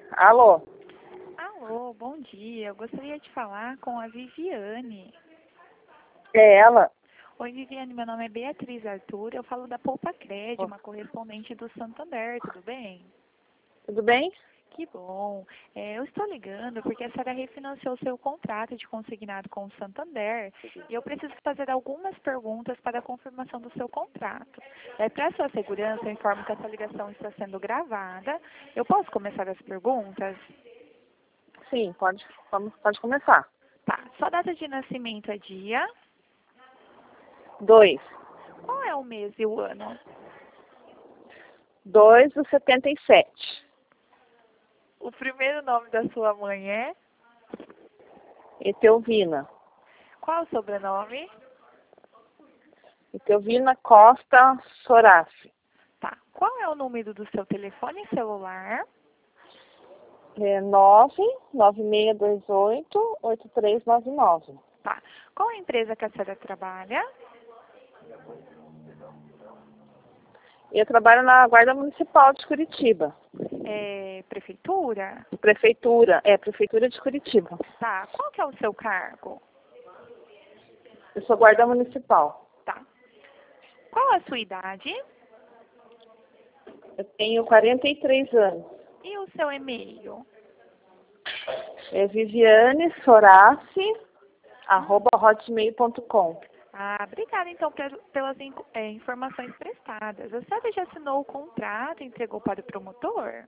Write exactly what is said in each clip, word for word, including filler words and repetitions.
Alô? Alô, bom dia. Eu gostaria de falar com a Viviane. É ela? Oi, Viviane, meu nome é Beatriz Arthur. Eu falo da Poupa Cred, uma correspondente do Santander, tudo bem? Tudo bem? Que bom. É, eu estou ligando porque a senhora refinanciou seu contrato de consignado com o Santander e eu preciso fazer algumas perguntas para a confirmação do seu contrato. É, para sua segurança, eu informo que essa ligação está sendo gravada. Eu posso começar as perguntas? Sim, pode, vamos, pode começar. Tá. Sua data de nascimento é dia? Dois. Qual é o mês e o ano? Dois do setenta e sete. O primeiro nome da sua mãe é? Etelvina. Qual o sobrenome? Etelvina Costa Sorace. Tá. Qual é o número do seu telefone celular? É nove nove seis dois oito oito três nove nove. Tá. Qual a empresa que a senhora trabalha? Eu trabalho na Guarda Municipal de Curitiba. É prefeitura? Prefeitura, é, Prefeitura de Curitiba. Tá. Qual que é o seu cargo? Eu sou guarda municipal. Tá. Qual a sua idade? Eu tenho quarenta e três anos. E o seu e-mail? É Viviane Sorace, arroba hotmail ponto com. Ah, obrigada então pe- pelas in- é, informações prestadas. A senhora já assinou o contrato e entregou para o promotor?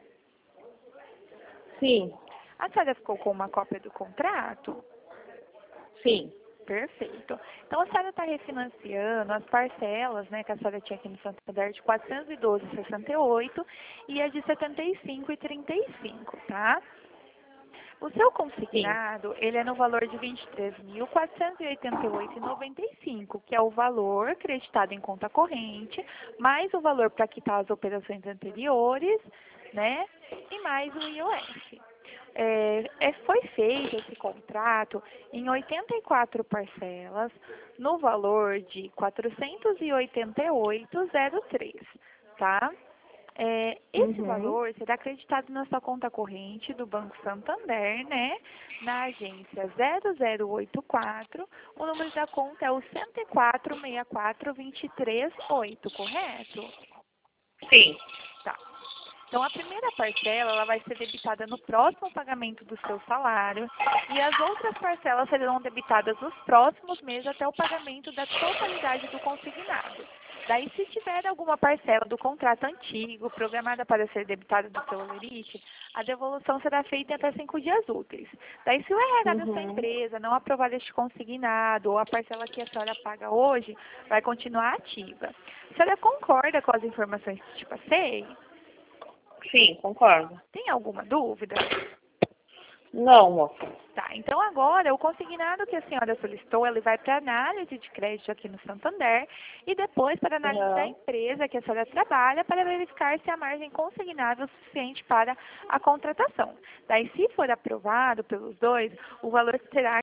Sim, A senhora ficou com uma cópia do contrato? sim. Perfeito. Então, a senhora está refinanciando as parcelas, né, que a senhora tinha aqui no Santander de quatrocentos e doze vírgula sessenta e oito e a de setenta e cinco vírgula trinta e cinco, tá? O seu Sim. consignado, ele é no valor de vinte e três mil, quatrocentos e oitenta e oito vírgula noventa e cinco, que é o valor acreditado em conta corrente, mais o valor para quitar as operações anteriores, né, e mais o I O F. É, é, foi feito esse contrato em oitenta e quatro parcelas, no valor de quatrocentos e oitenta e oito vírgula zero três, tá? É, esse Uhum. valor será acreditado na sua conta corrente do Banco Santander, né? Na agência zero zero oito quatro, o número da conta é o cento e quatro, sessenta e quatro, vinte e três, oito, correto? Sim. Tá. Então, a primeira parcela ela vai ser debitada no próximo pagamento do seu salário e as outras parcelas serão debitadas nos próximos meses até o pagamento da totalidade do consignado. Daí, se tiver alguma parcela do contrato antigo programada para ser debitada do seu lerite, a devolução será feita em até cinco dias úteis. Daí, se o R H da sua Uhum. empresa não aprovar este consignado ou a parcela que a senhora paga hoje, vai continuar ativa. A senhora concorda com as informações que te passei? Sim, concordo. Tem alguma dúvida? Não, moça. Tá, então agora o consignado que a senhora solicitou, ele vai para análise de crédito aqui no Santander e depois para análise da Uhum. empresa que a senhora trabalha para verificar se a margem consignada é o suficiente para a contratação. Daí, se for aprovado pelos dois, o valor será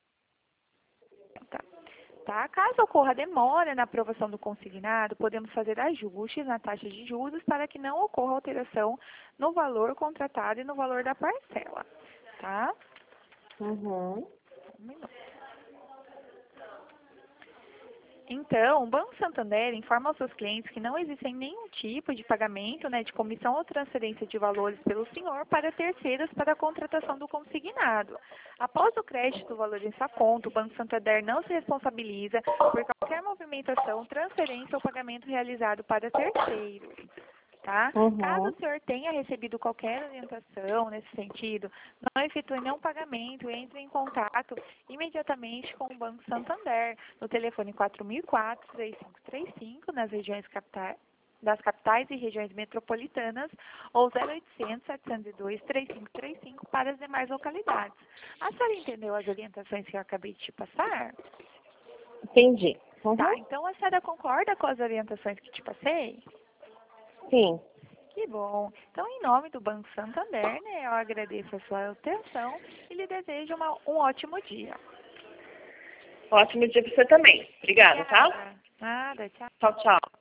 tá? Caso ocorra demora na aprovação do consignado, podemos fazer ajustes na taxa de juros para que não ocorra alteração no valor contratado e no valor da parcela, tá? Uhum. Um minuto. Então, o Banco Santander informa aos seus clientes que não existe nenhum tipo de pagamento, né, de comissão ou transferência de valores pelo senhor para terceiros para a contratação do consignado. Após o crédito do valor em sua conta, o Banco Santander não se responsabiliza por qualquer movimentação, transferência ou pagamento realizado para terceiros. Tá? Caso Uhum. o senhor tenha recebido qualquer orientação nesse sentido, não efetue nenhum pagamento, entre em contato imediatamente com o Banco Santander, no telefone quatro mil e quatro, três cinco três cinco, nas regiões capitais, das capitais e regiões metropolitanas, ou zero oitocentos, setecentos e dois, três cinco três cinco para as demais localidades. A senhora entendeu as orientações que eu acabei de te passar? Entendi. Tá, Uhum. então a senhora concorda com as orientações que te passei? Sim. Que bom. Então, em nome do Banco Santander, né, eu agradeço a sua atenção e lhe desejo uma, um ótimo dia. Ótimo dia para você também. Obrigada, tá? Obrigada. Nada, tchau. Tchau, tchau.